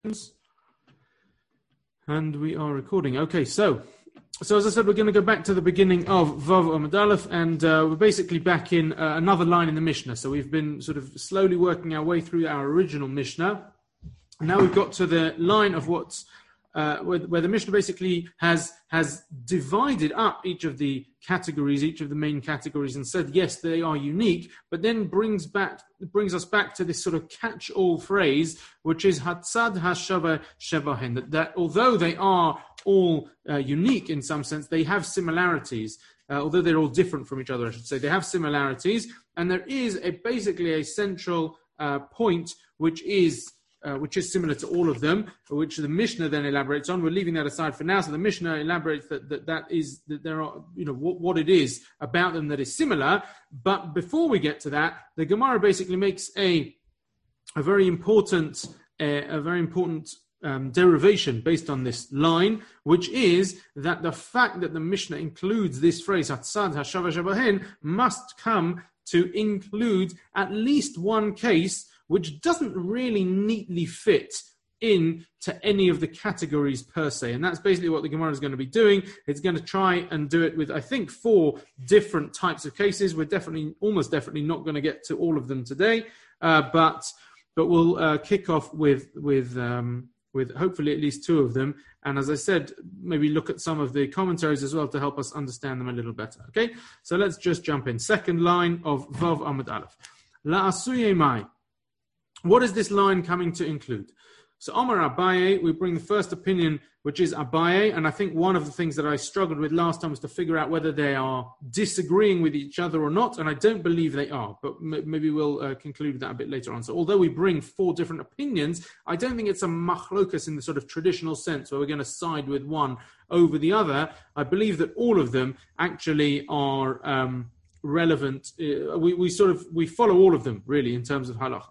And we are recording. Okay, so as I said, we're going to go back to the beginning of Vav Amud Aleph, and we're basically back in another line in the Mishnah. So we've been sort of slowly working our way through our original Mishnah. Now we've got to the line of what's where the Mishnah basically has divided up each of the categories, each of the main categories, and said yes, they are unique, but then brings us back to this sort of catch-all phrase, which is Hatzad Hashava Shebahen, that although they are all unique in some sense, they have similarities. Although they're all different from each other, I should say, they have similarities, and there is basically a central point which is similar to all of them, which the Mishnah then elaborates on. We're leaving that aside for now. So the Mishnah elaborates that there are, what it is about them that is similar. But before we get to that, the Gemara basically makes a very important derivation based on this line, which is that the fact that the Mishnah includes this phrase Hatzad Hashava Shebahen must come to include at least one case which doesn't really neatly fit into any of the categories per se. And that's basically what the Gemara is going to be doing. It's going to try and do it with, I think, 4 different types of cases. We're almost definitely not going to get to all of them today, but we'll kick off with hopefully at least 2 of them. And as I said, maybe look at some of the commentaries as well to help us understand them a little better. Okay, so let's just jump in. Second line of Vav Amud Aleph. La'asuye mai. What is this line coming to include? So Omar Abaye, we bring the first opinion, which is Abaye, and I think one of the things that I struggled with last time was to figure out whether they are disagreeing with each other or not, and I don't believe they are, but maybe we'll conclude that a bit later on. So although we bring 4 different opinions, I don't think it's a machlokas in the sort of traditional sense where we're going to side with one over the other. I believe that all of them actually are relevant. We follow all of them, really, in terms of halacha.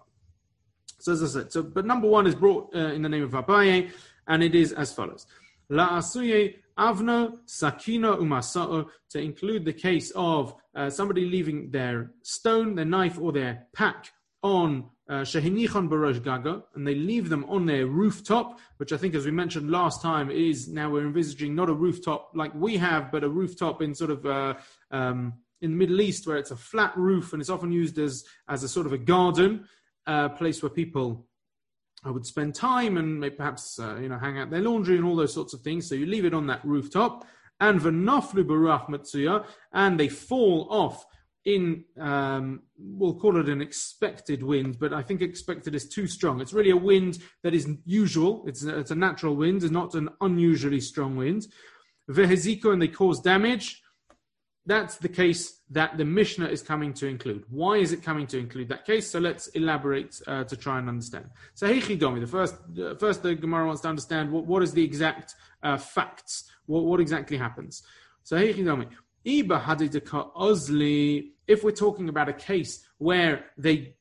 So as I said, but number 1 is brought in the name of Abaye, and it is as follows. La asuye avno sakino umasa'o, to include the case of somebody leaving their stone, their knife, or their pack on shehinichon barosh gaga, and they leave them on their rooftop, which I think, as we mentioned last time, is now we're envisaging not a rooftop like we have, but a rooftop in sort of in the Middle East, where it's a flat roof and it's often used as a sort of a garden. Place where people would spend time and maybe perhaps hang out their laundry and all those sorts of things. So you leave it on that rooftop, and v'naflu barach matzuya, and they fall off in we'll call it an expected wind, but I think expected is too strong. It's really a wind that is usual. It's a natural wind, it's not an unusually strong wind. Veheziko, and they cause damage. That's the case that the Mishnah is coming to include. Why is it coming to include that case? So let's elaborate to try and understand. So Heichidomi, the first the Gemara wants to understand what is the exact facts. What exactly happens? So Heichidomi, Iba hadidika ozli. If we're talking about a case where that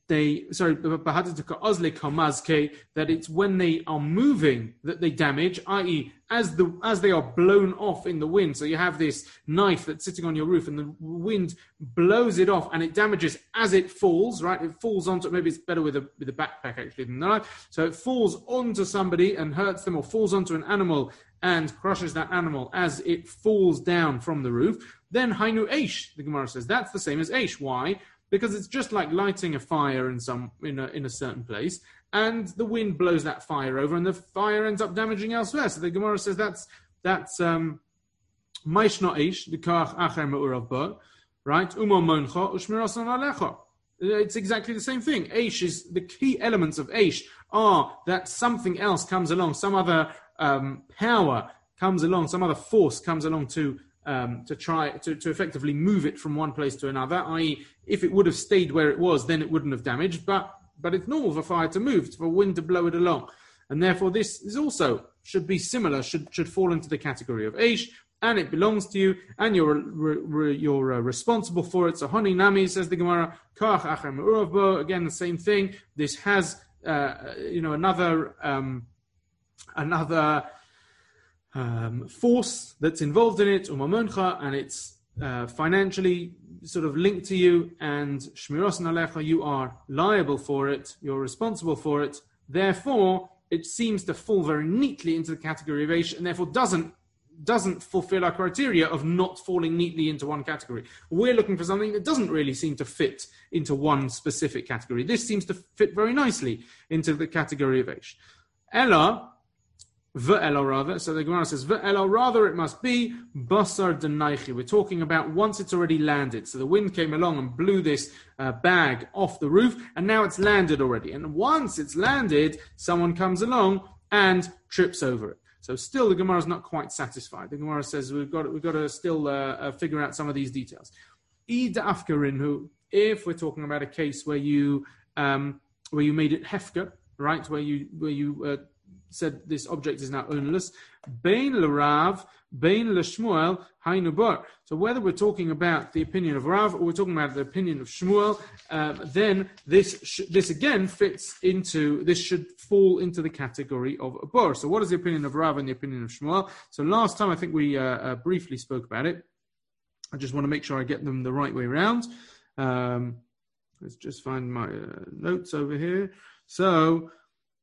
it's when they are moving that they damage, i.e. as they are blown off in the wind. So you have this knife that's sitting on your roof and the wind blows it off and it damages as it falls, right? It falls onto, maybe it's better with a backpack actually than the knife. So it falls onto somebody and hurts them, or falls onto an animal and crushes that animal as it falls down from the roof. Then Hainu Eish, the Gemara says, that's the same as Eish. Why? Because it's just like lighting a fire in a certain place, and the wind blows that fire over, and the fire ends up damaging elsewhere. So the Gemara says that's Maish not Eish, the Kach Acher Me'urav Ba, right? Umo Moncha Ushmirasan Alecha. It's exactly the same thing. Eish is the key elements of Eish are that something else comes along, some other power comes along, some other force comes along to try to effectively move it from one place to another, i.e. if it would have stayed where it was, then it wouldn't have damaged, but it's normal for fire to move, for wind to blow it along. And therefore this is also should be similar, should fall into the category of Eish, and it belongs to you, and you're responsible for it. So Honi Nami, says the Gemara, Kach Acher Me'urav Bo, again the same thing. This has another force that's involved in it, umamoncha, and it's financially sort of linked to you, and shmiros nalecha, you are liable for it, you're responsible for it. Therefore, it seems to fall very neatly into the category of Aish, and therefore doesn't fulfill our criteria of not falling neatly into one category. We're looking for something that doesn't really seem to fit into one specific category. This seems to fit very nicely into the category of Aish. Ella, Ve'ela rather, so the Gemara says, Ve'ela rather it must be Basar Denaichi. We're talking about once it's already landed. So the wind came along and blew this bag off the roof, and now it's landed already. And once it's landed, someone comes along and trips over it. So still the Gemara is not quite satisfied. The Gemara says we've got to still figure out some of these details. Id afkarinhu, if we're talking about a case where you made it hefker, right, where you said this object is now ownerless, bein l'Rav, bein l'Shmuel, hainu bar. So whether we're talking about the opinion of Rav or we're talking about the opinion of Shmuel, then this again fits into, this should fall into the category of a bar. So what is the opinion of Rav and the opinion of Shmuel? So last time I think we briefly spoke about it. I just want to make sure I get them the right way around. Let's just find my notes over here. So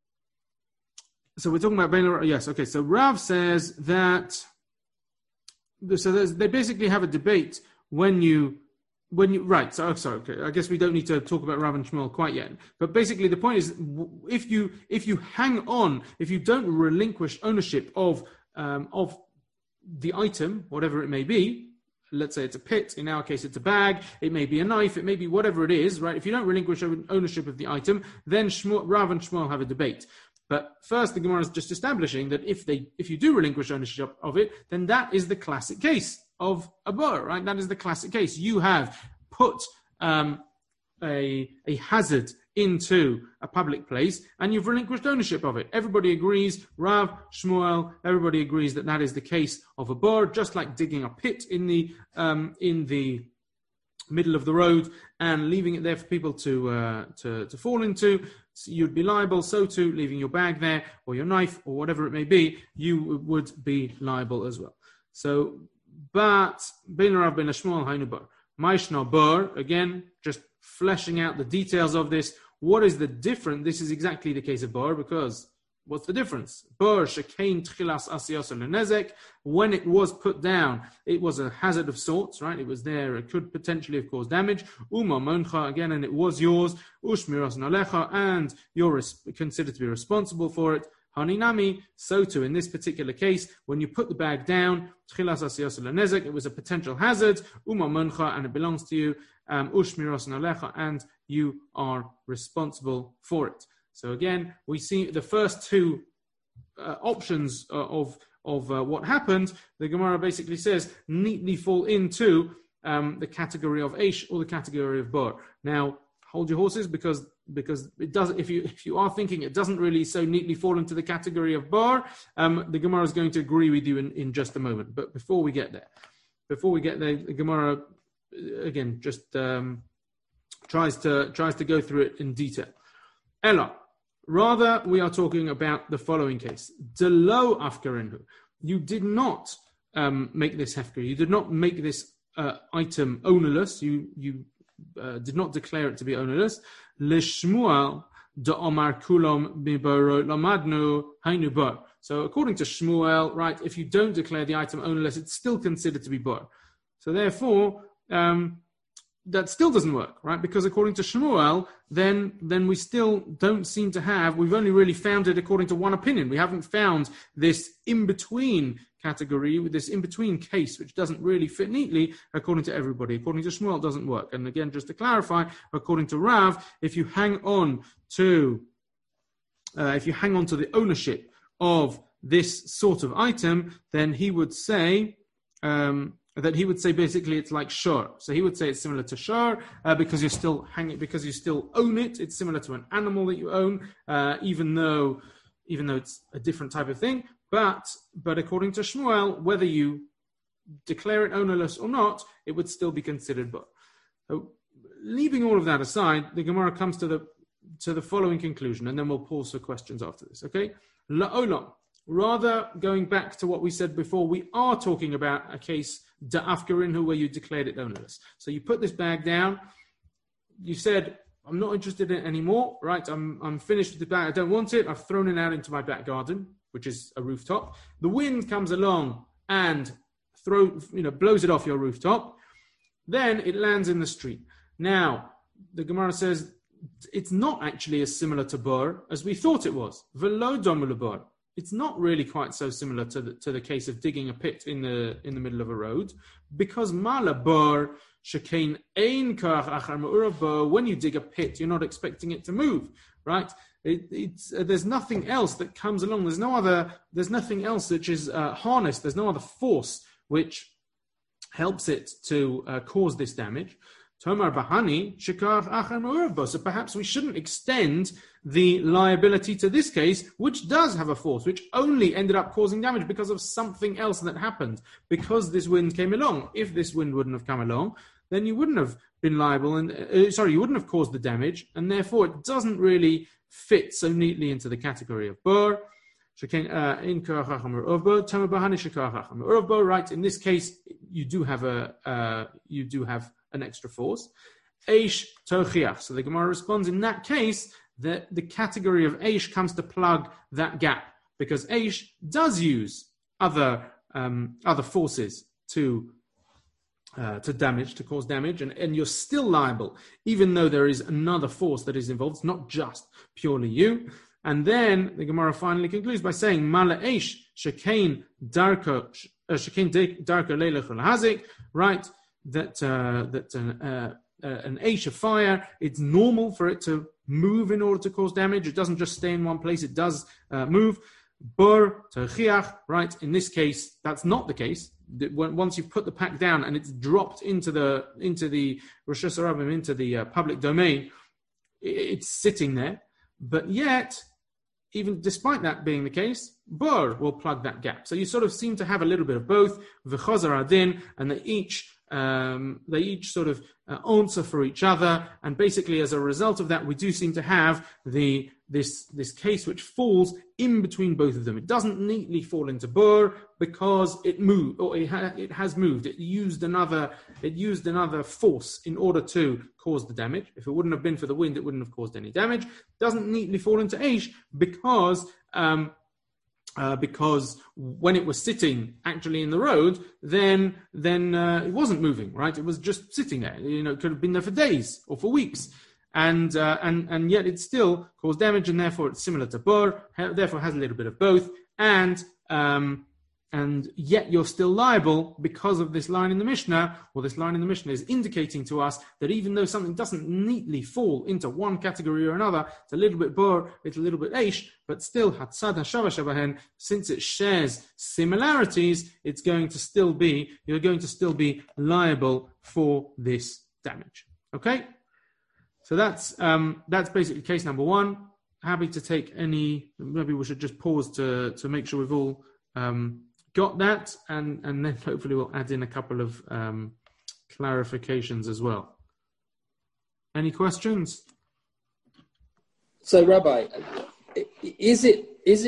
we're talking about yes, okay. So Rav says that. So they basically have a debate when you right. So sorry, okay. I guess we don't need to talk about Rav and Shmuel quite yet. But basically, the point is, if you hang on, if you don't relinquish ownership of the item, whatever it may be. Let's say it's a pit. In our case, it's a bag. It may be a knife. It may be whatever it is, right? If you don't relinquish ownership of the item, then Rav and Shmuel have a debate. But first, the Gemara is just establishing that if you do relinquish ownership of it, then that is the classic case of a bar, right? That is the classic case. You have put a hazard into a public place and you've relinquished ownership of it. Everybody agrees, Rav, Shmuel, everybody agrees that is the case of a bar, just like digging a pit in the middle of the road and leaving it there for people to fall into. So you'd be liable. So too, leaving your bag there or your knife or whatever it may be, you would be liable as well. So, but Ben Rav Ben Shmuel Hainu Bar Maishna Bar, again, just fleshing out the details of this. What is the difference? This is exactly the case of bar, because what's the difference? Bar shekain tchilas asiyos lenezek. When it was put down, it was a hazard of sorts, right? It was there. It could potentially have caused damage. Uma moncha, again, and it was yours. Ushmiras nalecha, and you're considered to be responsible for it. Haninami, so too in this particular case, when you put the bag down, tchilas asiyos lenezek, it was a potential hazard. Uma moncha, and it belongs to you. Ushmiras nalecha, and you are responsible for it. So again, we see the first two options of what happened. The Gemara basically says neatly fall into the category of Aish or the category of Bar. Now, hold your horses, because it does. If you are thinking it doesn't really so neatly fall into the category of Bar, the Gemara is going to agree with you in just a moment. But before we get there, the Gemara again just tries to go through it in detail. Ella. Rather, we are talking about the following case. Delo afkarinhu. You did not make this hefker. You did not make this item ownerless. You did not declare it to be ownerless. Lishmuel de Omar kulom mibaro lamadnu hainu bar. So according to Shmuel, right, if you don't declare the item ownerless, it's still considered to be bar. So therefore, that still doesn't work, right? Because according to Shmuel, then we still don't seem to have, we've only really found it according to one opinion. We haven't found this in-between category, with this in-between case, which doesn't really fit neatly according to everybody. According to Shmuel, it doesn't work. And again, just to clarify, according to Rav, if you hang on to the ownership of this sort of item, then he would say, basically it's like shur. So he would say it's similar to shur because you still own it. It's similar to an animal that you own, even though it's a different type of thing. But according to Shmuel, whether you declare it ownerless or not, it would still be considered bar. So leaving all of that aside, the Gemara comes to the following conclusion, and then we'll pause for questions after this. Okay, la'olam. Rather, going back to what we said before, we are talking about a case da'afkarinhu where you declared it ownerless. So you put this bag down, you said, I'm not interested in it anymore, right? I'm finished with the bag. I don't want it. I've thrown it out into my back garden, which is a rooftop. The wind comes along and blows it off your rooftop. Then it lands in the street. Now, the Gemara says it's not actually as similar to bur as we thought it was. Velo domul bur. It's not really quite so similar to the case of digging a pit in the middle of a road, because mala bur shekain ein kach achar me'urav bur. When you dig a pit, you're not expecting it to move, right? There's nothing else that comes along. There's nothing else which is harnessed. There's no other force which helps it to cause this damage. Tomar bahani shekar achar me'urav bur. So perhaps we shouldn't extend the liability to this case, which does have a force, which only ended up causing damage because of something else that happened, because this wind came along. If this wind wouldn't have come along, then you wouldn't have been liable, and you wouldn't have caused the damage, and therefore it doesn't really fit so neatly into the category of bur. Right, in this case, you do have an extra force. Eish tochiach. So the Gemara responds, in that case, that the category of Eish comes to plug that gap, because Eish does use other forces to damage, to cause damage, and you're still liable, even though there is another force that is involved. It's not just purely you. And then the Gemara finally concludes by saying, Mala Eish shekain darko leilach hazik, right? That an Eish of fire, it's normal for it to move in order to cause damage. It doesn't just stay in one place, it does move. Bur terchiach, right? In this case, that's not the case. Once you've put the pack down and it's dropped into the Rosh Hashanah, into the public domain, it's sitting there. But yet, even despite that being the case, bur will plug that gap. So you sort of seem to have a little bit of both, v'chazar adin, and they each sort of answer for each other. And basically, as a result of that, we do seem to have this case which falls in between both of them. It doesn't neatly fall into bur because it moved, or it has moved. It used another force in order to cause the damage. If it wouldn't have been for the wind, it wouldn't have caused any damage. It doesn't neatly fall into Eish because when it was sitting actually in the road, then it wasn't moving, right? It was just sitting there. It could have been there for days or for weeks, and yet it still caused damage, and therefore it's similar to bur. Therefore, has a little bit of both, and yet you're still liable because of this line in the Mishnah. Or this line in the Mishnah is indicating to us that even though something doesn't neatly fall into one category or another, it's a little bit bur, it's a little bit eish, but still hatzad hashava shabahen, since it shares similarities, you're going to still be liable for this damage. Okay, so that's basically case number one. Happy to take any. Maybe we should just pause to make sure we've all got that, and then hopefully we'll add in a couple of clarifications as well. Any questions? So, Rabbi, is the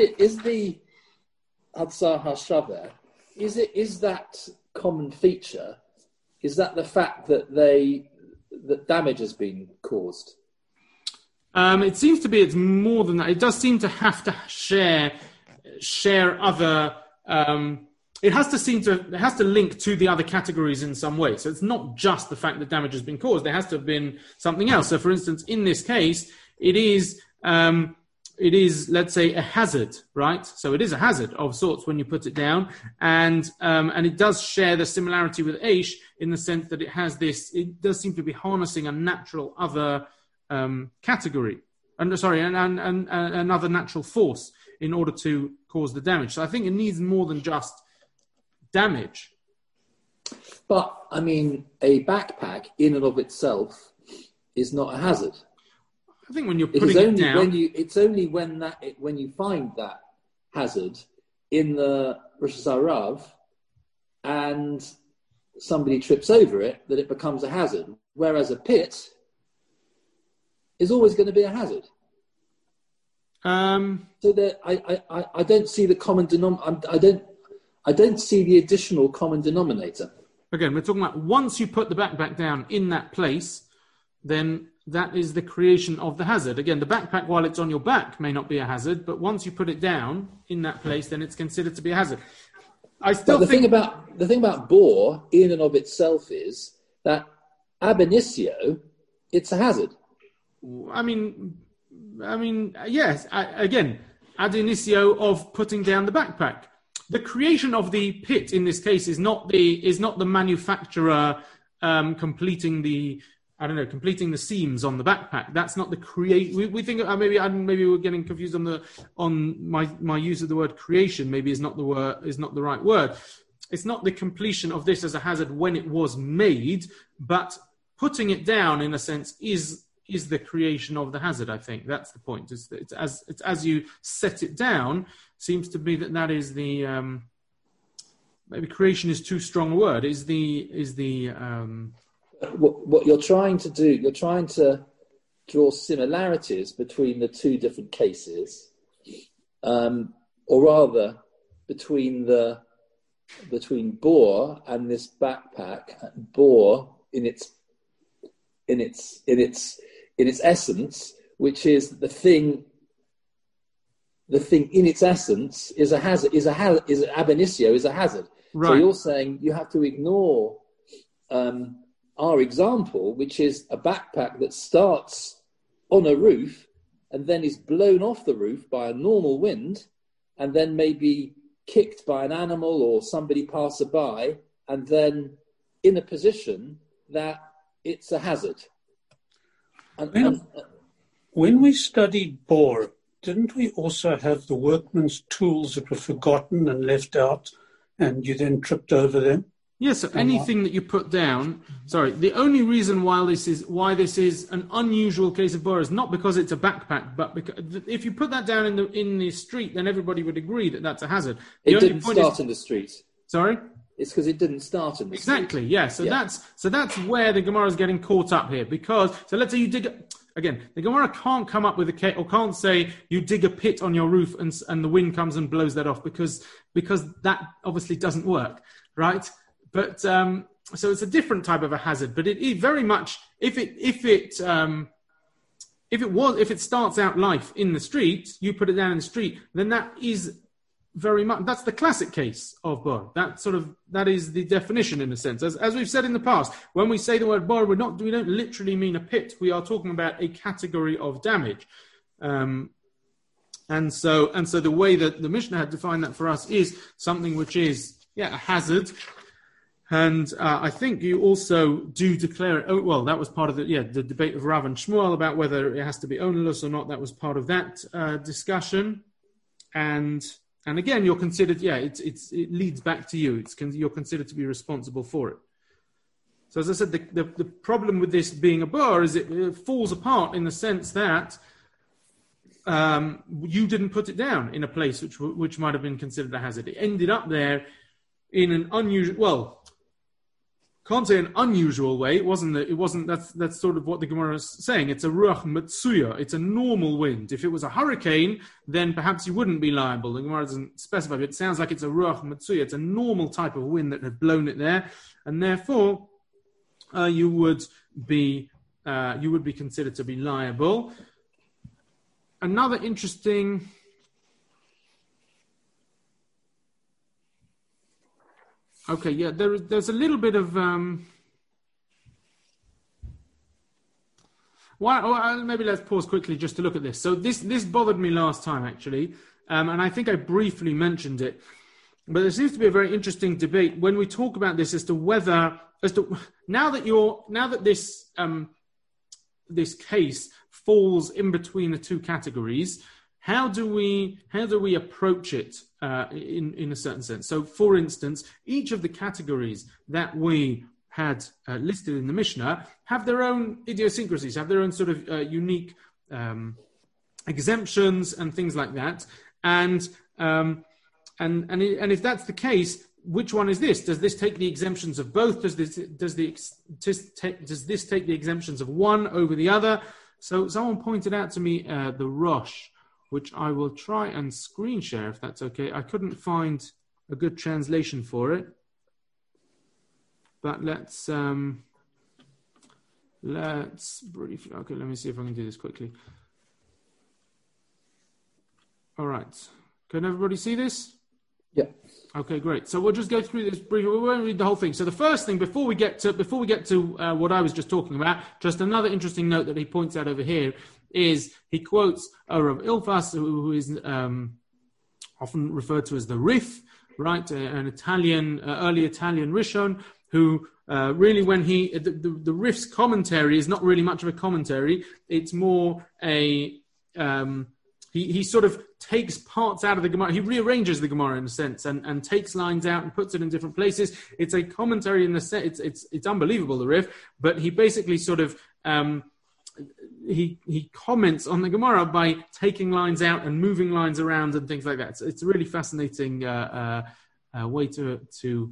Hatzah HaShaveh, is that common feature? Is that the fact that damage has been caused? It seems to be it's more than that. It does seem to have to share other. It has to link to the other categories in some way. So it's not just the fact that damage has been caused. There has to have been something else. So, for instance, in this case, it is, let's say, a hazard, right? So it is a hazard of sorts when you put it down, and it does share the similarity with Eish in the sense that it has this. It does seem to be harnessing a natural other category, another natural force in order to cause the damage. So I think it needs more than just damage. But I mean, a backpack in and of itself is not a hazard. I think when you're putting it down, it's only when you find that hazard in the Rosh Hashanah and somebody trips over it that it becomes a hazard. Whereas a pit is always going to be a hazard. So that I don't see the common denominator. I don't see the additional common denominator. Again, we're talking about once you put the backpack down in that place, then that is the creation of the hazard. Again, the backpack, while it's on your back, may not be a hazard, but once you put it down in that place, then it's considered to be a hazard. The thing about bore in and of itself is that ab initio, it's a hazard. I mean, yes. Again, ad initio of putting down the backpack. The creation of the pit in this case is not the manufacturer completing the seams on the backpack. That's not the create. We think maybe we're getting confused on my use of the word creation. Maybe is not the right word. It's not the completion of this as a hazard when it was made, but putting it down in a sense is the creation of the hazard. I think that's the point. It's as you set it down. Seems to be that is the maybe creation is too strong a word. What you're trying to do, you're trying to draw similarities between the two different cases, or rather between bore and this backpack. Bore in its essence, which is the thing in its essence is a hazard, is ab initio, is a hazard. Right. So you're saying you have to ignore our example, which is a backpack that starts on a roof and then is blown off the roof by a normal wind and then maybe kicked by an animal or somebody passerby and then in a position that it's a hazard. When we studied bore, didn't we also have the workman's tools that were forgotten and left out and you then tripped over them? Yes, so anything that you put down. Sorry, the only reason why this is an unusual case of bore is not because it's a backpack, but because if you put that down in the street, then everybody would agree that that's a hazard. It didn't start in the street. Sorry, it's because it didn't start in the street. Exactly. Yeah. So that's where the Gemara is getting caught up here. Because let's say you dig. Again, the Gemara can't come up with a case or can't say you dig a pit on your roof and the wind comes and blows that off because that obviously doesn't work, right? But so it's a different type of a hazard. But it very much if it starts out life in the street, you put it down in the street, then that is very much that's the classic case of bor. That is the definition in a sense. As we've said in the past, when we say the word bor, we don't literally mean a pit. We are talking about a category of damage. And so the way that the Mishnah had defined that for us is something which is a hazard. And I think you also do declare it. Oh, well, that was part of the debate of Rav and Shmuel about whether it has to be ownerless or not. That was part of that discussion. And again, you're considered. It leads back to you. You're considered to be responsible for it. So as I said, the problem with this being a bor is it falls apart in the sense that you didn't put it down in a place which might have been considered a hazard. It ended up there in an unusual. Can't say an unusual way. It wasn't. That's sort of what the Gemara is saying. It's a ruach matsuya. It's a normal wind. If it was a hurricane, then perhaps you wouldn't be liable. The Gemara doesn't specify, but it sounds like it's a ruach matsuya. It's a normal type of wind that had blown it there, and therefore you would be considered to be liable. Another interesting. Okay, there's a little bit of maybe let's pause quickly just to look at this. So this bothered me last time actually, and I think I briefly mentioned it. But there seems to be a very interesting debate when we talk about this as to now that this case falls in between the two categories. How do we approach it in a certain sense? So, for instance, each of the categories that we had listed in the Mishnah have their own idiosyncrasies, have their own sort of unique exemptions and things like that. And if that's the case, which one is this? Does this take the exemptions of both? Does this take the exemptions of one over the other? So, someone pointed out to me the Rosh, which I will try and screen share if that's okay. I couldn't find a good translation for it. But let's Let's briefly. Okay, let me see if I can do this quickly. All right. Can everybody see this? Yeah. Okay, great. So we'll just go through this briefly. We won't read the whole thing. So the first thing, before we get to what I was just talking about, just another interesting note that he points out over here is he quotes Rav Ilfas, who is often referred to as the Rif, right? An Italian, early Italian Rishon, who really, when the Rif's commentary is not really much of a commentary. It's more a he sort of takes parts out of the Gemara. He rearranges the Gemara in a sense and takes lines out and puts it in different places. It's a commentary in the sense. It's unbelievable, the Rif, but he basically sort of he comments on the Gemara by taking lines out and moving lines around and things like that. So it's a really fascinating way to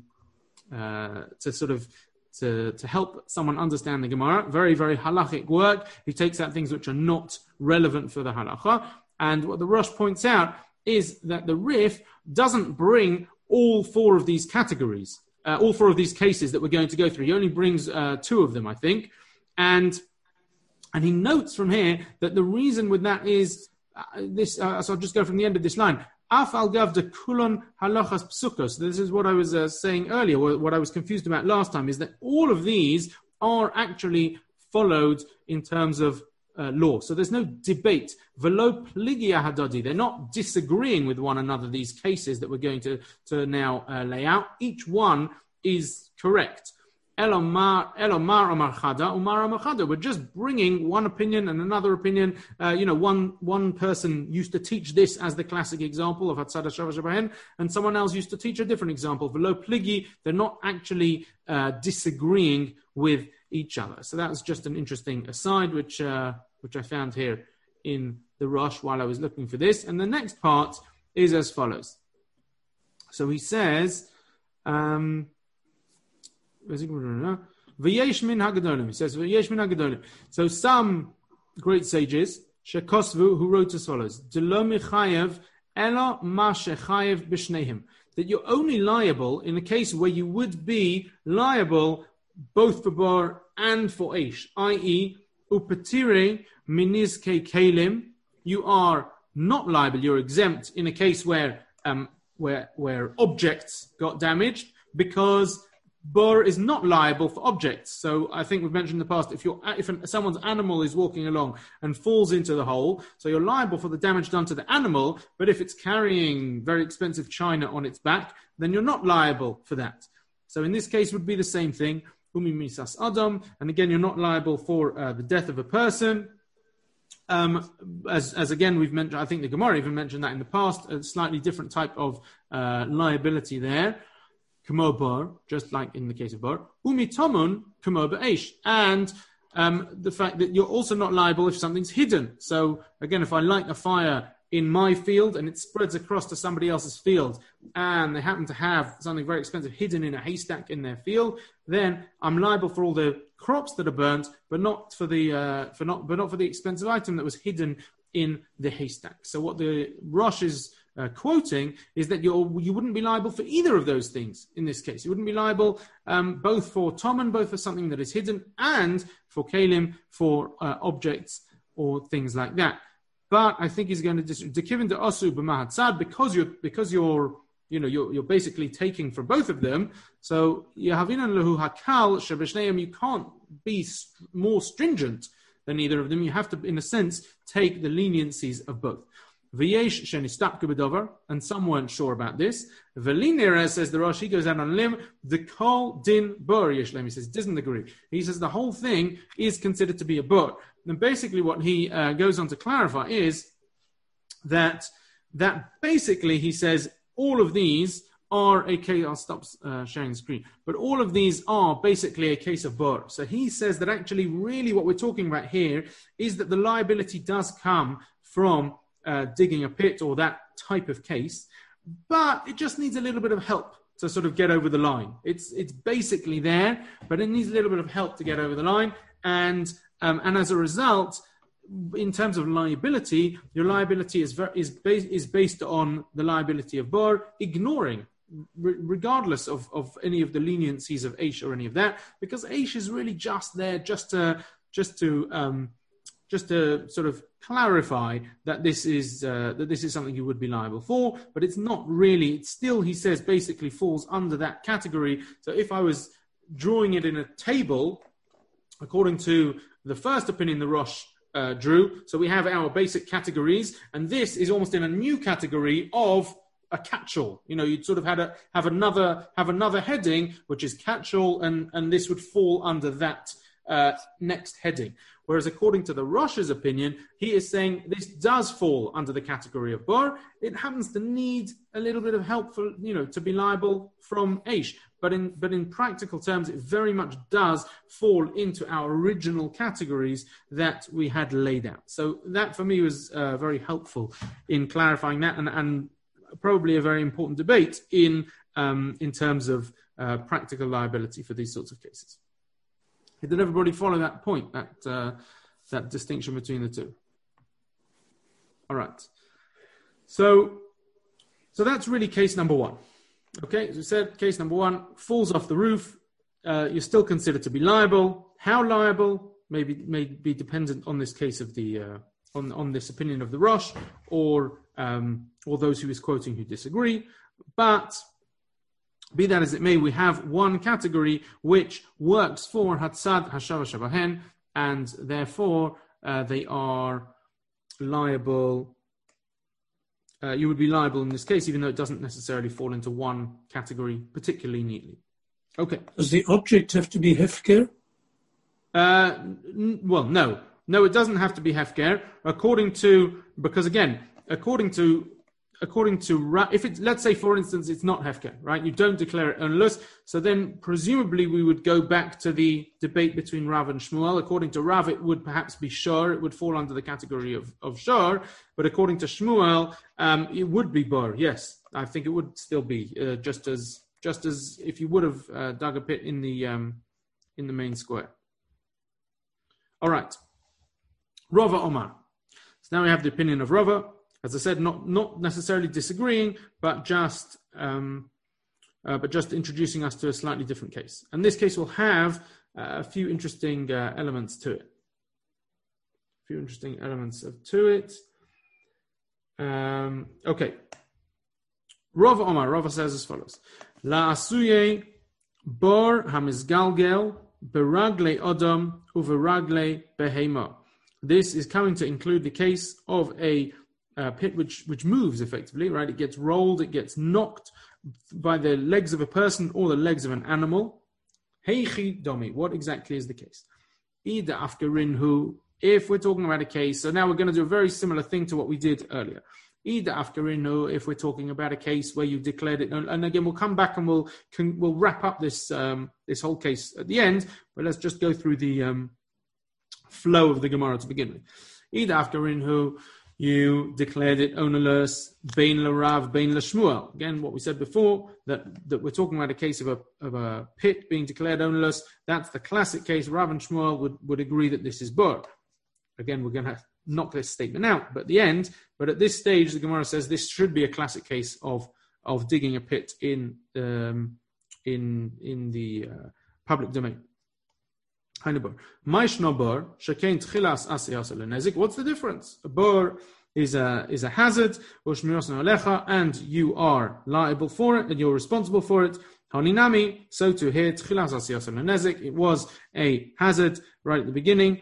sort of to help someone understand the Gemara. Very, very halachic work. He takes out things which are not relevant for the halacha. And what the Rosh points out is that the Rif doesn't bring all four of these categories, all four of these cases that we're going to go through. He only brings two of them, I think. And he notes from here that the reason with that is this. So I'll just go from the end of this line. Af al gav de kulon halachas psukos. This is what I was saying earlier. What I was confused about last time is that all of these are actually followed in terms of law. So there's no debate. Velo pligia hadadi. They're not disagreeing with one another. These cases that we're going to now lay out. Each one is correct. Elomar Amar Chada, Umar Amar Chada. We're just bringing one opinion and another opinion. One person used to teach this as the classic example of Hatzad HaShavah Shebahen, and someone else used to teach a different example. Velo pligi. They're not actually disagreeing with each other. So that was just an interesting aside, which I found here in the Rosh while I was looking for this. And the next part is as follows. So he says. V'yesh min hagadolim. He says, V'yesh min hagadolim. So some great sages, Shekosvu, who wrote as follows, D'lo michayev ela ma shechayev b'shneihem. That you're only liable in a case where you would be liable both for bar and for eish, i.e., upatire minizke kelim. You are not liable, you're exempt in a case where objects got damaged, because Bor is not liable for objects. So I think we've mentioned in the past, if someone's animal is walking along and falls into the hole, so you're liable for the damage done to the animal, but if it's carrying very expensive china on its back, then you're not liable for that. So in this case, it would be the same thing. Umi misas adam, and again, you're not liable for the death of a person. As again we've mentioned, I think the Gemara even mentioned that in the past, a slightly different type of liability there. Kamo bar, just like in the case of bar. Umi tomun kamo ba'esh, and the fact that you're also not liable if something's hidden. So again, if I light a fire in my field and it spreads across to somebody else's field, and they happen to have something very expensive hidden in a haystack in their field, then I'm liable for all the crops that are burnt, but not for the expensive item that was hidden in the haystack. So what the Rosh is quoting is that you wouldn't be liable for either of those things in this case. You wouldn't be liable both for Toman, both for something that is hidden, and for Kalim, for objects or things like that. But I think he's going to Dekivin de Asu b'mahatzad, because you're basically taking from both of them. So Yahavinan lehu hakal shebeshneim, you can't be more stringent than either of them. You have to, in a sense, take the leniencies of both. V'yesh shenistabku b'dover, and some weren't sure about this. V'linera, says the Rosh, he goes out on a limb, the kol din bur yeshlem, he says, doesn't agree. He says the whole thing is considered to be a bur. And basically what he goes on to clarify is that basically he says all of these are a case, I'll stop sharing the screen, but all of these are basically a case of bur. So he says that actually really what we're talking about here is that the liability does come from digging a pit or that type of case, but it just needs a little bit of help to sort of get over the line. It's basically there, but it needs a little bit of help to get over the line. And as a result, in terms of liability, your liability is based on the liability of Bor, ignoring, regardless of any of the leniencies of Aish or any of that, because Aish is really just there just to sort of clarify that this is something you would be liable for, but it's not really. It still, he says, basically falls under that category. So if I was drawing it in a table, according to the first opinion the Rosh drew, so we have our basic categories, and this is almost in a new category of a catch-all. You'd sort of have another heading, which is catch-all, and this would fall under that next heading. Whereas according to the Rosh's opinion, he is saying this does fall under the category of bar. It happens to need a little bit of help for, to be liable from Aish. But in practical terms, it very much does fall into our original categories that we had laid out. So that for me was very helpful in clarifying that, and probably a very important debate in terms of practical liability for these sorts of cases. Did everybody follow that point, that distinction between the two? All right. So that's really case number one. Okay, as we said, case number one, falls off the roof. You're still considered to be liable. How liable may be dependent on this case of the on this opinion of the Rosh, or those who is quoting who disagree. But be that as it may, we have one category which works for Hatzad Hashava Shabahen, and therefore they are liable. You would be liable in this case, even though it doesn't necessarily fall into one category particularly neatly. Okay. Does the object have to be hefker? Well, no. No, it doesn't have to be hefker. According to if it's, let's say for instance it's not hefker, right? You don't declare it onerous, so then presumably we would go back to the debate between Rav and Shmuel. According to Rav, it would perhaps be shor, it would fall under the category of shor, but according to Shmuel, it would be bar. Yes, I think it would still be just as if you would have dug a pit in the main square. All right, Rava Omar. So now we have the opinion of Rava. As I said, not necessarily disagreeing, but just introducing us to a slightly different case. And this case will have a few interesting elements to it. Okay. Rav Omar. Rava says as follows: La asuye bar hamizgalgel beragle odom uveragle behema. This is coming to include the case of a pit which moves effectively, right? It gets rolled, it gets knocked by the legs of a person or the legs of an animal. Heichi domi, what exactly is the case? Ida afkarinhu, if we're talking about a case, so now we're going to do a very similar thing to what we did earlier. Ida afkarinhu, if we're talking about a case where you've declared it, and again we'll come back and we'll wrap up this whole case at the end, but let's just go through the flow of the Gemara to begin with. Ida afkarinhu, you declared it onerous, bein l'Rav, bein l'Shmuel. Again, what we said before, that we're talking about a case of a pit being declared onerous. That's the classic case. Rav and Shmuel would agree that this is bar. Again, we're going to knock this statement out at the end, but at this stage, the Gemara says this should be a classic case of digging a pit in the public domain. What's the difference? A bar is a hazard, and you are liable for it, and you're responsible for it. So to here, it was a hazard right at the beginning,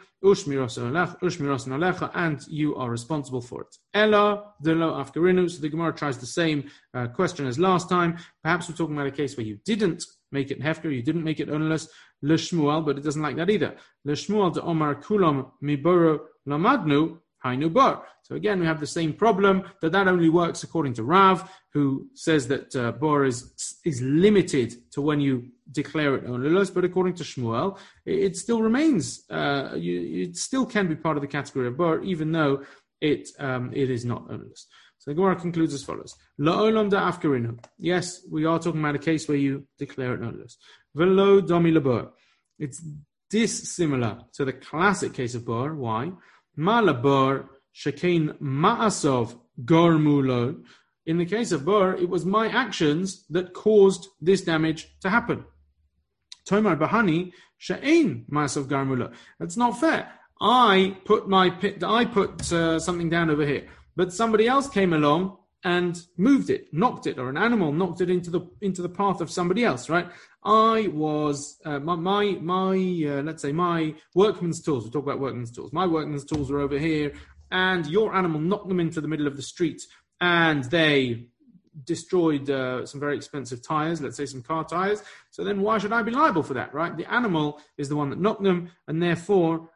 and you are responsible for it. So the Gemara tries the same question as last time. Perhaps we're talking about a case where you didn't make it hefker, you didn't make it onerous, l'shmuel, but it doesn't like that either. L'shmuel de Omar kulam miboro lamadnu hainu bar. So again, we have the same problem, that only works according to Rav, who says that bar is limited to when you declare it onerous, but according to Shmuel, it still remains, it still can be part of the category of bar, even though it is not onerous. So the Gemara concludes as follows: La'olam da afkarinu. Yes, we are talking about a case where you declare it onerous. Velo domi labar. It's dissimilar to the classic case of bar. Why? Ma labar shekein ma'asov gormulo. In the case of bar, it was my actions that caused this damage to happen. Tomar Bahani She'ein Ma'asav Garmula. That's not fair. I put something down over here, but somebody else came along and moved it, knocked it, or an animal knocked it into the path of somebody else, right? I was let's say my workman's tools. We talk about workman's tools. My workman's tools were over here, and your animal knocked them into the middle of the street, and they destroyed some very expensive tires, let's say some car tires. So then why should I be liable for that, right? The animal is the one that knocked them, and therefore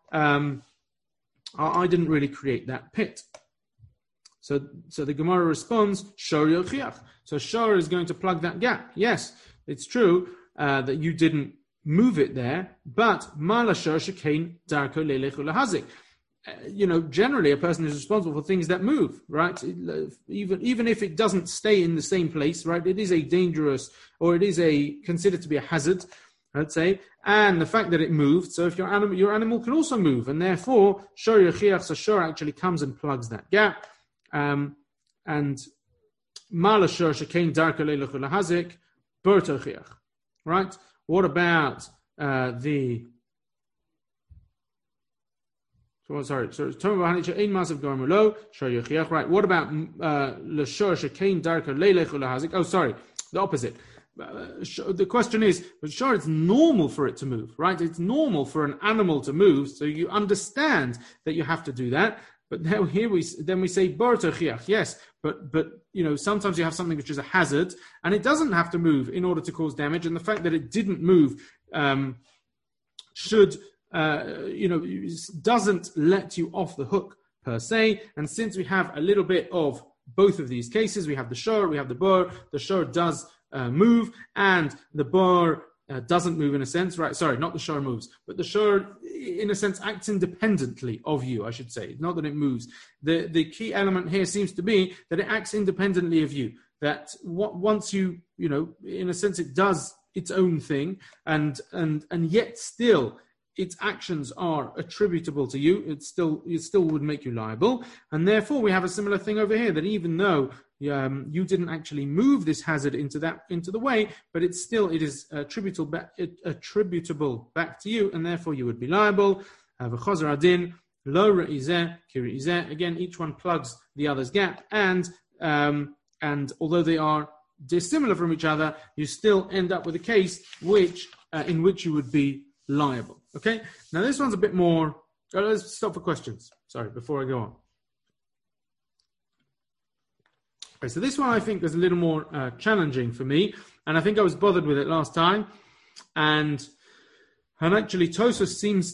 I didn't really create that pit. So the Gemara responds, Shor Yochiach. So Shor is going to plug that gap. Yes, it's true that you didn't move it there, but Mala Shor Shekain Darko Lelechu Lahazik. Generally a person is responsible for things that move, right? Even if it doesn't stay in the same place, right? It is a dangerous, or it is considered to be a hazard, let's say, and the fact that it moved. So if your animal can also move, and therefore Shor Yochiach, so Shor actually comes and plugs that gap. And Mala Shor Shekain Darko Lelechu Lahazik Bertochiach, right? What about the Right. What about l'shor shekain darka leilech ulahazik? Oh, sorry, the opposite. The question is, sure, it's normal for it to move, right? It's normal for an animal to move, so you understand that you have to do that. But now we say bar tochiach, yes, but sometimes you have something which is a hazard, and it doesn't have to move in order to cause damage, and the fact that it didn't move doesn't let you off the hook per se. And since we have a little bit of both of these cases, we have the shor, we have the bar. The shor does move, and the bar doesn't move in a sense, right? Sorry, not the shor moves, but the shor, in a sense, acts independently of you, I should say. Not that it moves. The key element here seems to be that it acts independently of you. That once you, in a sense, it does its own thing, and yet still its actions are attributable to you. It still would make you liable, and therefore we have a similar thing over here, that even though you didn't actually move this hazard into the way, but it is attributable back to you, and therefore you would be liable. Again, each one plugs the other's gap, and although they are dissimilar from each other, you still end up with a case in which you would be liable. Okay, now this one's a bit more. Let's stop for questions. Sorry, before I go on. Okay, so this one I think is a little more challenging for me, and I think I was bothered with it last time. And actually, Tosfos seems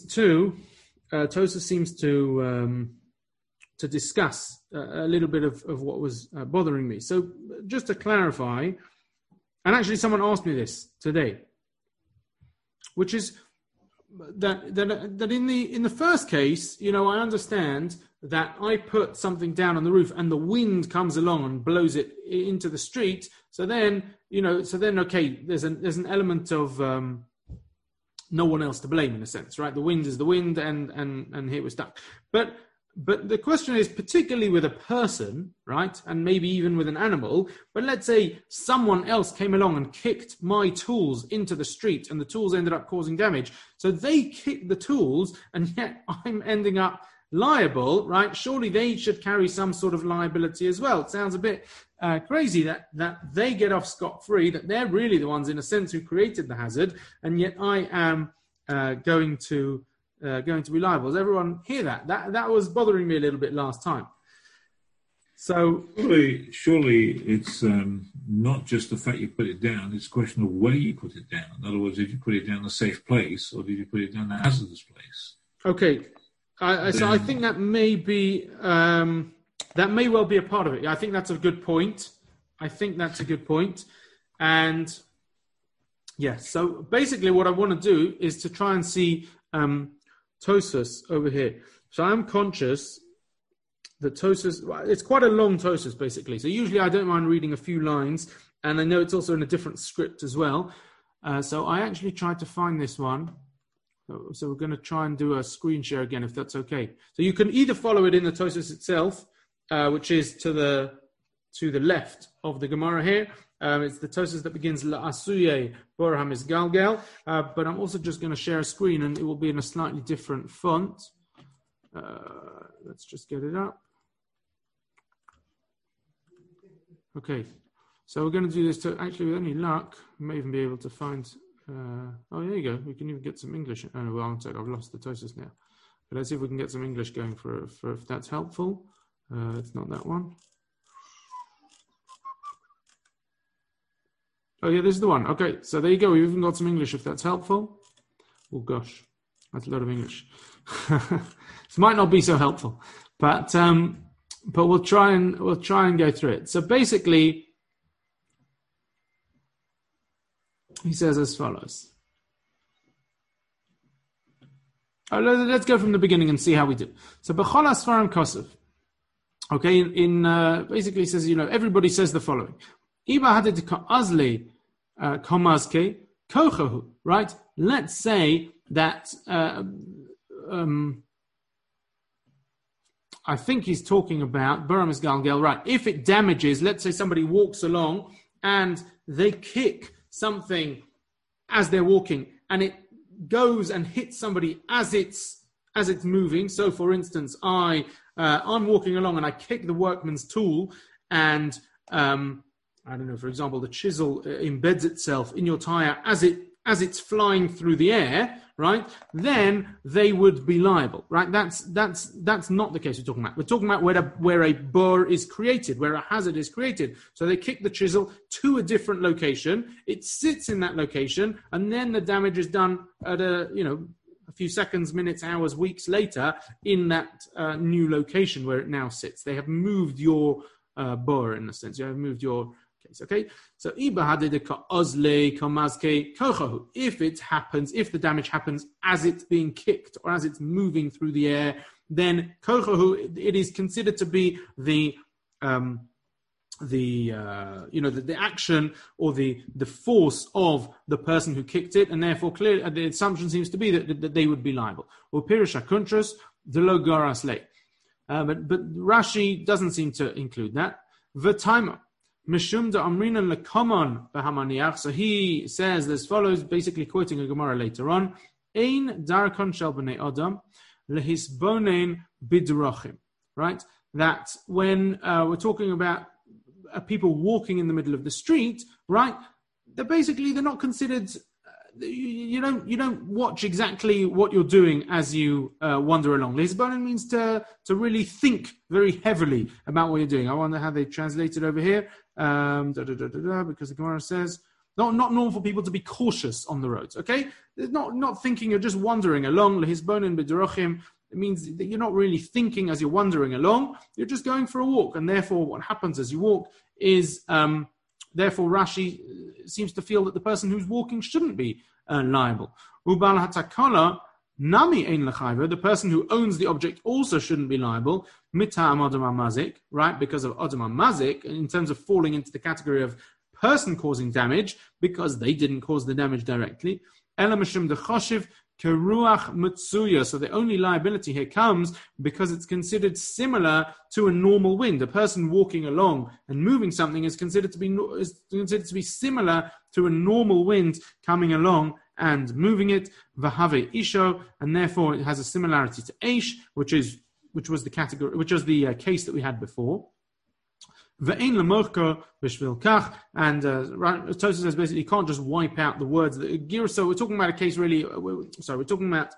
to discuss a little bit of what was bothering me. So just to clarify, and actually someone asked me this today, which is that in the first case, I understand that I put something down on the roof and the wind comes along and blows it into the street. So then, okay, there's an element of no one else to blame in a sense, right? The wind is the wind, and here we're stuck. But the question is, particularly with a person, right, and maybe even with an animal, but let's say someone else came along and kicked my tools into the street and the tools ended up causing damage. So they kicked the tools and yet I'm ending up liable, right? Surely they should carry some sort of liability as well. It sounds a bit crazy that they get off scot-free, that they're really the ones in a sense who created the hazard, and yet I am going to be liable. Does everyone hear that? That was bothering me a little bit last time. So surely it's not just the fact you put it down, it's a question of where you put it down. In other words, did you put it down a safe place or did you put it down a hazardous place? Okay. So I think that may be that may well be a part of it. I think that's a good point. And yeah, so basically what I want to do is to try and see Tosfos over here. So I'm conscious that Tosfos, it's quite a long Tosfos basically. So usually I don't mind reading a few lines, and I know it's also in a different script as well. So I actually tried to find this one. So we're going to try and do a screen share again, if that's okay. So you can either follow it in the Tosfos itself, which is to to the left of the Gemara here. It's the Tosas that begins La'asuye Bor HaMizgalgel, but I'm also just going to share a screen, and it will be in a slightly different font. Let's just get it up. Okay, so we're going to do this to, actually, with any luck, we may even be able to find, there you go, we can even get some English. Oh, well, one sec, I've lost the Tosas now. But let's see if we can get some English going for if that's helpful. It's not that one. Oh yeah, this is the one. Okay, so there you go. We've even got some English if that's helpful. Oh gosh, that's a lot of English. This might not be so helpful, but we'll try and go through it. So basically, he says as follows. Let's go from the beginning and see how we do. So b'chol asfarim kosev. Okay, basically he says, everybody says the following. Right? Let's say that I think he's talking about Bor HaMizgalgel, right? If it damages, let's say somebody walks along and they kick something as they're walking, and it goes and hits somebody as it's moving. So, for instance, I'm walking along and I kick the workman's tool, and I don't know, for example, the chisel embeds itself in your tire as it's flying through the air, right? Then they would be liable, right? That's not the case we're talking about. We're talking about where a bor is created, where a hazard is created. So they kick the chisel to a different location. It sits in that location, and then the damage is done at a few seconds, minutes, hours, weeks later in that new location where it now sits. They have moved your bor, in a sense. You have moved your case, okay? So, if the damage happens as it's being kicked or as it's moving through the air, then it is considered to be the action or the force of the person who kicked it, and therefore clearly the assumption seems to be that they would be liable. But Rashi doesn't seem to include that. V'taima mishum da'amrina lekomon b'hamaniach. So he says as follows, basically quoting a Gemara later on: Ein darkon shel b'nei adam lehisbonein b'drachim. Right, that when we're talking about people walking in the middle of the street, right? They're not considered. You don't watch exactly what you're doing as you wander along. Lisbonin means to really think very heavily about what you're doing. I wonder how they translate it over here. Because the Gemara says not normal for people to be cautious on the roads. Okay, it's not thinking. You're just wandering along. Lisbonin b'derachim. It means that you're not really thinking as you're wandering along. You're just going for a walk, and therefore, what happens as you walk is. Therefore, Rashi seems to feel that the person who's walking shouldn't be liable. Ubal hatakala nami ein lechayva. The person who owns the object also shouldn't be liable. Mitam adam mazik, right? Because of adam mazik, in terms of falling into the category of person causing damage, because they didn't cause the damage directly. Ela mishum dechoshiv keruach mitsuya. So the only liability here comes because it's considered similar to a normal wind. A person walking along and moving something is considered to be similar to a normal wind coming along and moving it. V'have isho, and therefore it has a similarity to eish, which was the case that we had before. Ve'ein lemorko b'shvil kach, and Tosfos says basically you can't just wipe out the words. So we're talking about a case really. We're talking about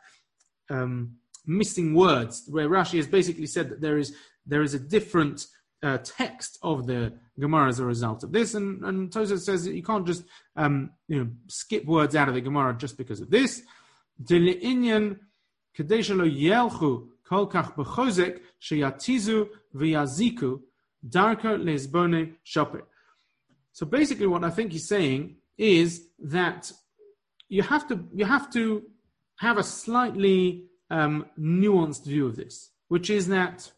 missing words, where Rashi has basically said that there is a different text of the Gemara as a result of this, and Tosfos says that you can't just skip words out of the Gemara just because of this. Dele'inyan kadei shelo yelchu kol kach b'chozek sheyatizu v'yaziku. Darka lesbone shoper. So basically, what I think he's saying is that you have to have a slightly nuanced view of this, which is that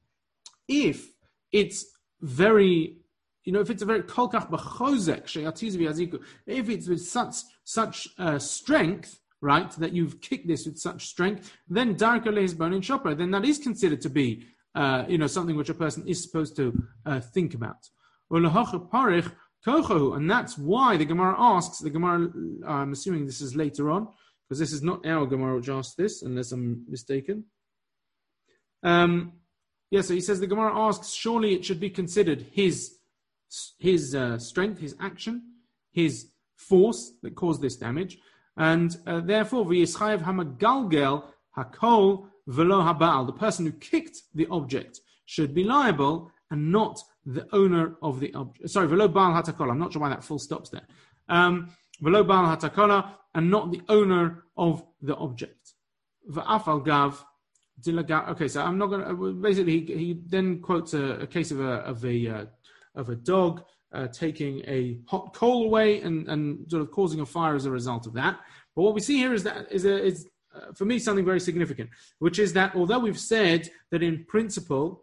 if it's very, if it's a very kolkach b'chozek sheyatizu v'yaziku, if it's with such strength, right, that you've kicked this with such strength, then darka lesbone shoper, then that is considered to be something which a person is supposed to think about. And that's why the Gemara asks, I'm assuming this is later on, because this is not our Gemara which asks this, unless I'm mistaken. So he says the Gemara asks, surely it should be considered his strength, his action, his force that caused this damage, and therefore v'yischayev hamagalgel hakol v'lo habal, the person who kicked the object should be liable and not the owner of the object. Sorry, v'lo baal hatakola. I'm not sure why that full stops there. V'lo baal hatakola, and not the owner of the object. V'afal gav. Okay, so I'm not going to. Basically, he then quotes a case of a dog taking a hot coal away and sort of causing a fire as a result of that. But what we see here is for me something very significant, which is that although we've said that in principle,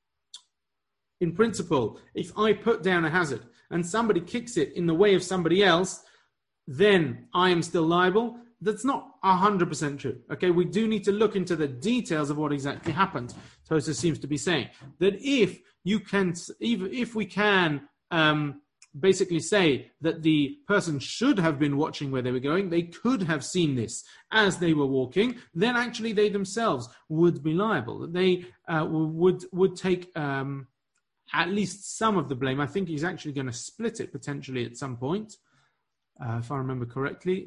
if I put down a hazard and somebody kicks it in the way of somebody else, then I am still liable. That's not 100% true. Okay, we do need to look into the details of what exactly happened. Tosa seems to be saying that if we can basically say that the person should have been watching where they were going, they could have seen this as they were walking, then actually they themselves would be liable. They would take at least some of the blame. I think he's actually going to split it potentially at some point, if I remember correctly.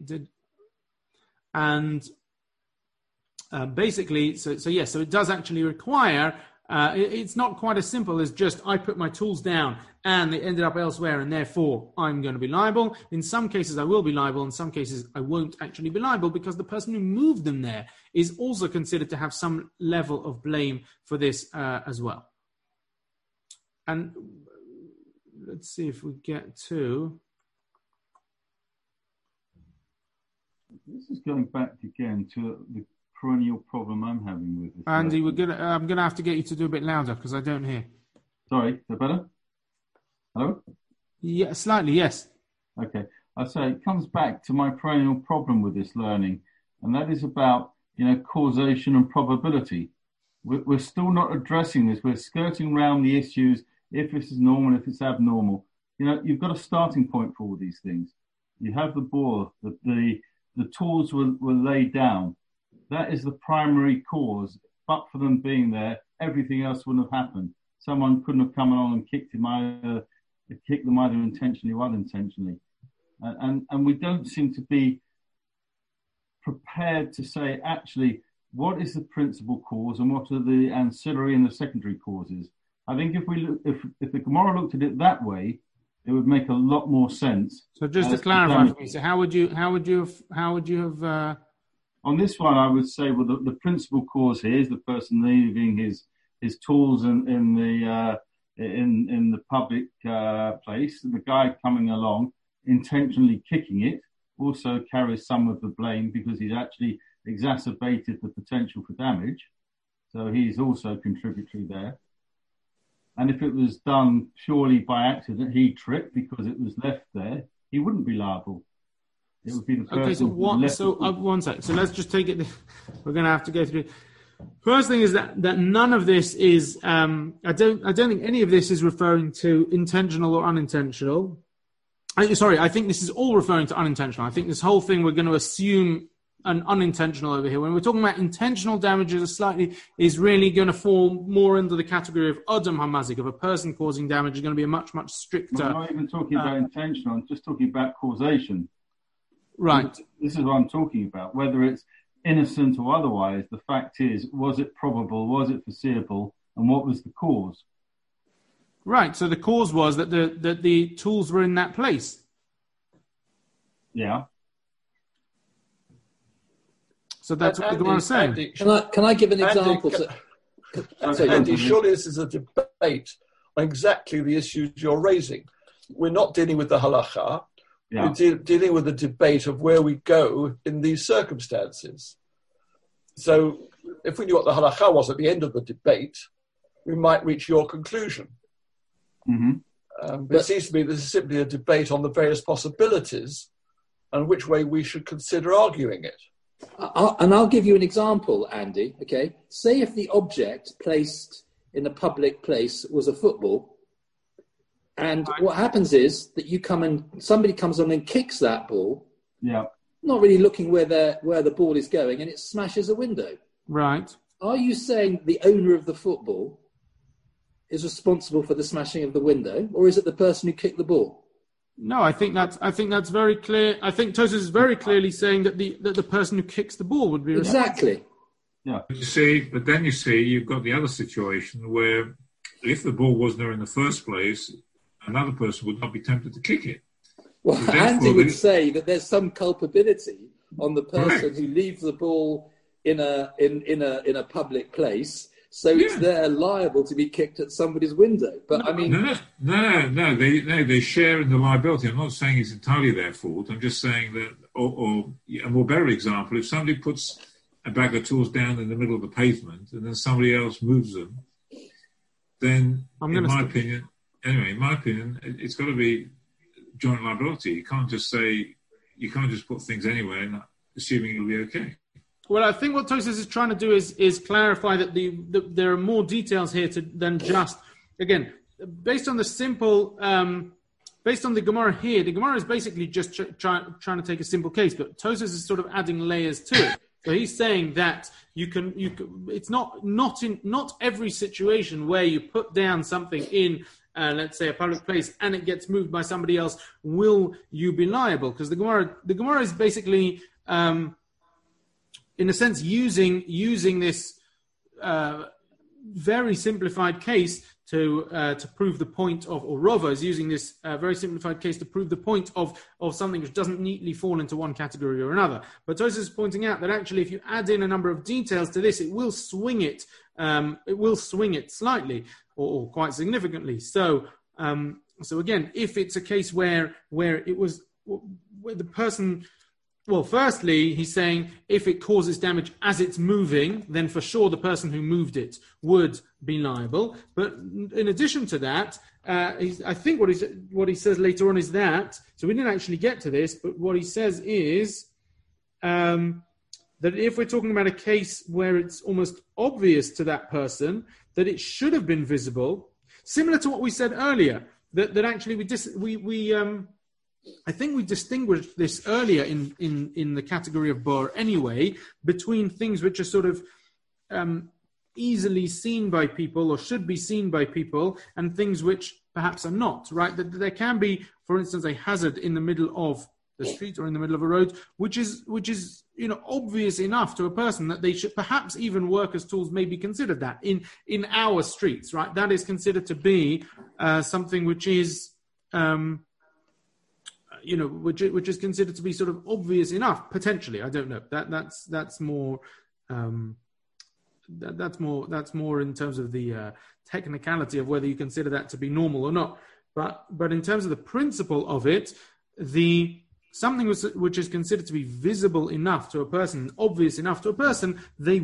And basically, so it does actually require, it's not quite as simple as just I put my tools down and they ended up elsewhere and therefore I'm going to be liable. In some cases I will be liable, in some cases I won't actually be liable, because the person who moved them there is also considered to have some level of blame for this as well. And let's see if we get to... This is going back again to the perennial problem I'm having with this. Andy, I'm gonna have to get you to do a bit louder because I don't hear. Sorry, is that better? Hello? Yeah, slightly, yes. Okay. I say it comes back to my perennial problem with this learning, and that is about causation and probability. We're still not addressing this. We're skirting around the issues. If this is normal, if it's abnormal, you've got a starting point for all these things. You have the bore, the tools were laid down. That is the primary cause. But for them being there, everything else wouldn't have happened. Someone couldn't have come along and kicked them either intentionally or unintentionally. And we don't seem to be prepared to say, actually, what is the principal cause and what are the ancillary and the secondary causes? I think if the Gemara looked at it that way, it would make a lot more sense. So just to clarify for me, so how would you have? On this one, I would say, well, the principal cause here is the person leaving his tools in the public place. The guy coming along intentionally kicking it also carries some of the blame because he's actually exacerbated the potential for damage. So he's also contributory there. And if it was done purely by accident, he tripped because it was left there, he wouldn't be liable. It would be the person one sec. So let's just take it. We're going to have to go through. First thing is that none of this is. I don't think any of this is referring to intentional or unintentional. I think this is all referring to unintentional. I think this whole thing we're going to assume an unintentional over here. When we're talking about intentional damages, is really going to fall more into the category of Adam Hamazik, of a person causing damage, is going to be a much, much stricter. I'm not even talking about intentional, I'm just talking about causation. Right. This is what I'm talking about. Whether it's innocent or otherwise, the fact is, was it probable, was it foreseeable, and what was the cause? Right, so the cause was that the tools were in that place. Yeah. So that's what the Gemara is saying. Andy, can I give an example? Andy, surely this is a debate on exactly the issues you're raising. We're not dealing with the halacha. Yeah. We're dealing with the debate of where we go in these circumstances. So if we knew what the halacha was at the end of the debate, we might reach your conclusion. Mm-hmm. But it seems to me this is simply a debate on the various possibilities and which way we should consider arguing it. I'll give you an example, Andy, okay? Say if the object placed in a public place was a football, And what happens is that somebody comes on and kicks that ball. Yeah. Not really looking where the ball is going, and it smashes a window. Right. Are you saying the owner of the football is responsible for the smashing of the window, or is it the person who kicked the ball? No, I think that's very clear. I think Tosfos is very clearly saying that the person who kicks the ball would be responsible. Exactly. Yeah. But then you've got the other situation where if the ball wasn't there in the first place, another person would not be tempted to kick it. Well, so Andy would say that there's some culpability on the person who leaves the ball in a public place, so it's they're liable to be kicked at somebody's window. But no, they share in the liability. I'm not saying it's entirely their fault. I'm just saying that, or a more better example, if somebody puts a bag of tools down in the middle of the pavement and then somebody else moves them, then in my opinion, it's got to be joint liability. You can't just put things anywhere and assuming it'll be okay. Well, I think what Tosfos is trying to do is clarify that there are more details here than just, again, based on the simple, based on the Gemara here, the Gemara is basically just trying to take a simple case, but Tosfos is sort of adding layers to it. So he's saying that you can it's not every situation where you put down something in, let's say, a public place and it gets moved by somebody else, will you be liable? Because the Gemara is basically, in a sense, using this very simplified case to prove the point of, or Rava is using this very simplified case to prove the point of something which doesn't neatly fall into one category or another. But Tosfos is pointing out that actually, if you add in a number of details to this, it will swing it. It will swing it slightly or quite significantly. So again, if it's a case where it was where the person. Well, firstly, he's saying if it causes damage as it's moving, then for sure the person who moved it would be liable. But in addition to that, I think what he says later on is that, so we didn't actually get to this, but what he says is that if we're talking about a case where it's almost obvious to that person that it should have been visible, similar to what we said earlier, that actually I think we distinguished this earlier in the category of bar anyway, between things which are sort of easily seen by people or should be seen by people and things which perhaps are not, right? That there can be, for instance, a hazard in the middle of the street or in the middle of a road, which is obvious enough to a person that they should, perhaps even workers' tools may be considered that in our streets, right? That is considered to be something which is which is considered to be sort of obvious enough, potentially. I don't know. That's more that's more in terms of the technicality of whether you consider that to be normal or not. But in terms of the principle of it, something which is considered to be visible enough to a person, obvious enough to a person, the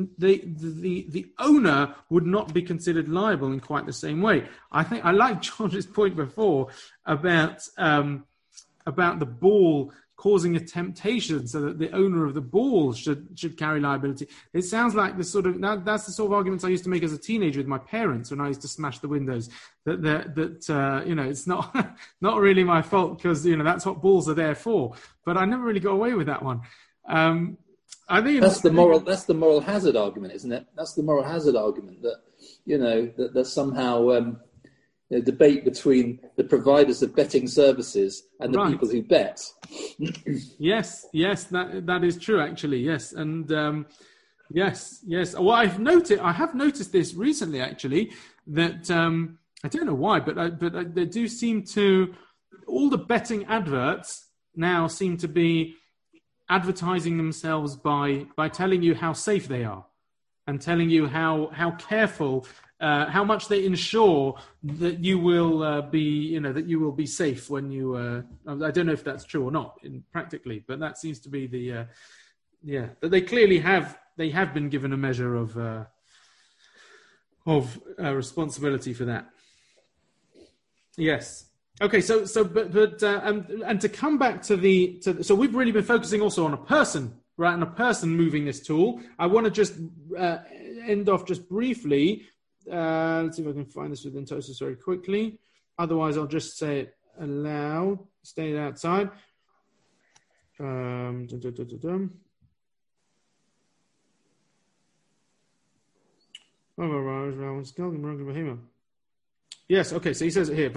owner would not be considered liable in quite the same way. I think I like George's point before about the ball causing a temptation so that the owner of the ball should carry liability. It sounds like that's the sort of arguments I used to make as a teenager with my parents when I used to smash the windows. That it's not really my fault because that's what balls are there for. But I never really got away with that one. I think that's the moral hazard argument, isn't it? That's the moral hazard argument that that there's somehow a debate between the providers of betting services and the people who bet. Yes, that is true, actually. Yes, and yes. Well, I have noticed this recently, actually, that I don't know why, but they do seem to, all the betting adverts now seem to be advertising themselves by telling you how safe they are and telling you how careful. How much they ensure that you will be safe when you. I don't know if that's true or not practically, but that seems to be that they clearly have been given a measure of responsibility for that. Yes. Okay. So and to come back to so we've really been focusing also on a person, right? And a person moving this tool. I want to just end off just briefly. Let's see if I can find this within Tosfos very quickly. Otherwise, I'll just say it aloud. Stay outside. Yes, okay, so he says it here.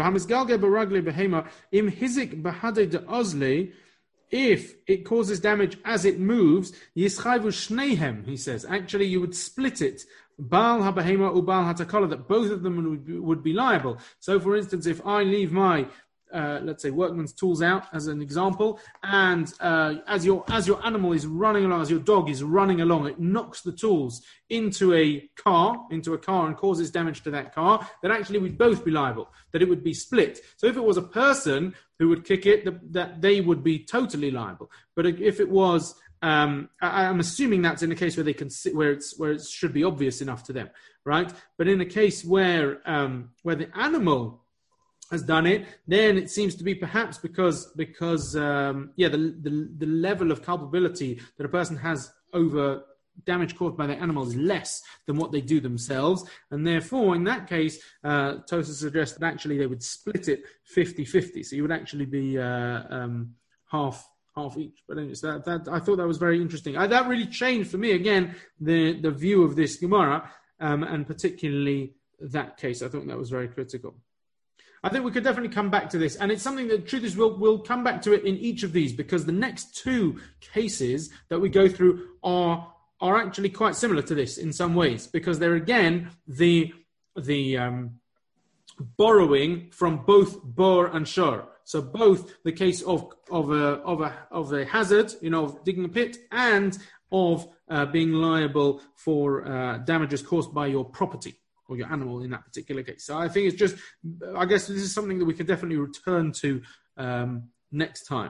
If it causes damage as it moves, yischayvu shnehem, he says. Actually, you would split it. Baal habahema ubal hatakola, that both of them would be liable. So, for instance, if I leave my let's say workman's tools out as an example, and as your animal is running along, as your dog is running along, it knocks the tools into a car and causes damage to that car, then actually we'd both be liable, that it would be split. So if it was a person who would kick it, that they would be totally liable. But if it was, I'm assuming that's in a case where they can where it should be obvious enough to them, right? But in a case where the animal has done it, then it seems to be perhaps because the level of culpability that a person has over damage caused by their animal is less than what they do themselves, and therefore in that case Tosa suggests that actually they would split it 50-50, so you would actually be half each. But anyway, so that I thought that was very interesting. That really changed for me again the view of this Gemara, and particularly that case. I thought that was very critical. I think we could definitely come back to this, and it's something that, truth is, we'll come back to it in each of these, because the next two cases that we go through are actually quite similar to this in some ways, because they're again the borrowing from both bor and shor. So both the case of a hazard, of digging a pit, and of being liable for damages caused by your property or your animal in that particular case. So I think it's just, I guess this is something that we can definitely return to next time.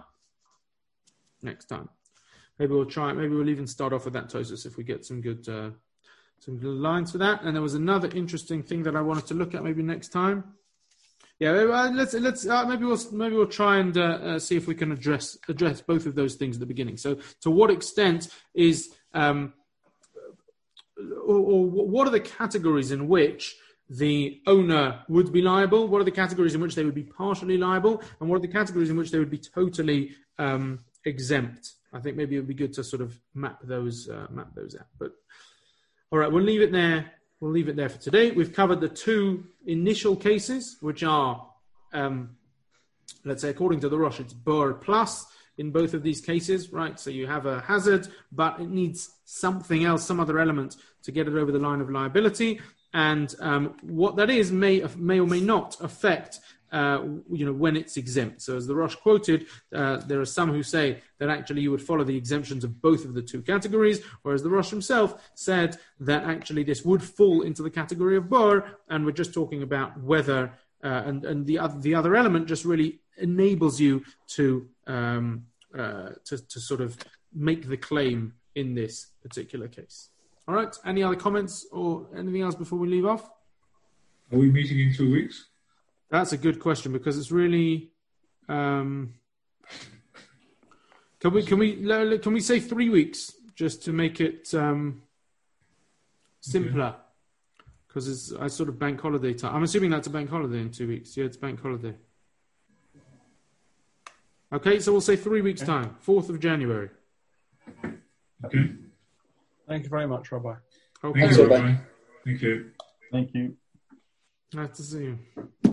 Maybe we'll even start off with that, Tosus, if we get some good lines for that. And there was another interesting thing that I wanted to look at maybe next time. Yeah, maybe we'll try and see if we can address both of those things at the beginning. So to what extent is or what are the categories in which the owner would be liable? What are the categories in which they would be partially liable? And what are the categories in which they would be totally exempt? I think maybe it would be good to sort of map those out. But all right, we'll leave it there. We'll leave it there for today. We've covered the two initial cases, which are, let's say, according to the Rosh, it's bor plus in both of these cases, right? So you have a hazard, but it needs something else, some other element to get it over the line of liability. And what that is may or may not affect, when it's exempt. So as the Rosh quoted, there are some who say that actually you would follow the exemptions of both of the two categories, whereas the Rosh himself said that actually this would fall into the category of bor, and we're just talking about whether, and the other element just really enables you to sort of make the claim in this particular case. All right. Any other comments or anything else before we leave off? Are we meeting in 2 weeks? That's a good question, because it's really. Can we say 3 weeks just to make it simpler? Because it's sort of bank holiday time. I'm assuming that's a bank holiday in 2 weeks. Yeah, it's bank holiday. Okay, so we'll say 3 weeks' time, 4th of January. Okay. Thank you very much, Rabbi. Okay. Thank you, Rabbi. Thank you. Thank you. Nice to see you.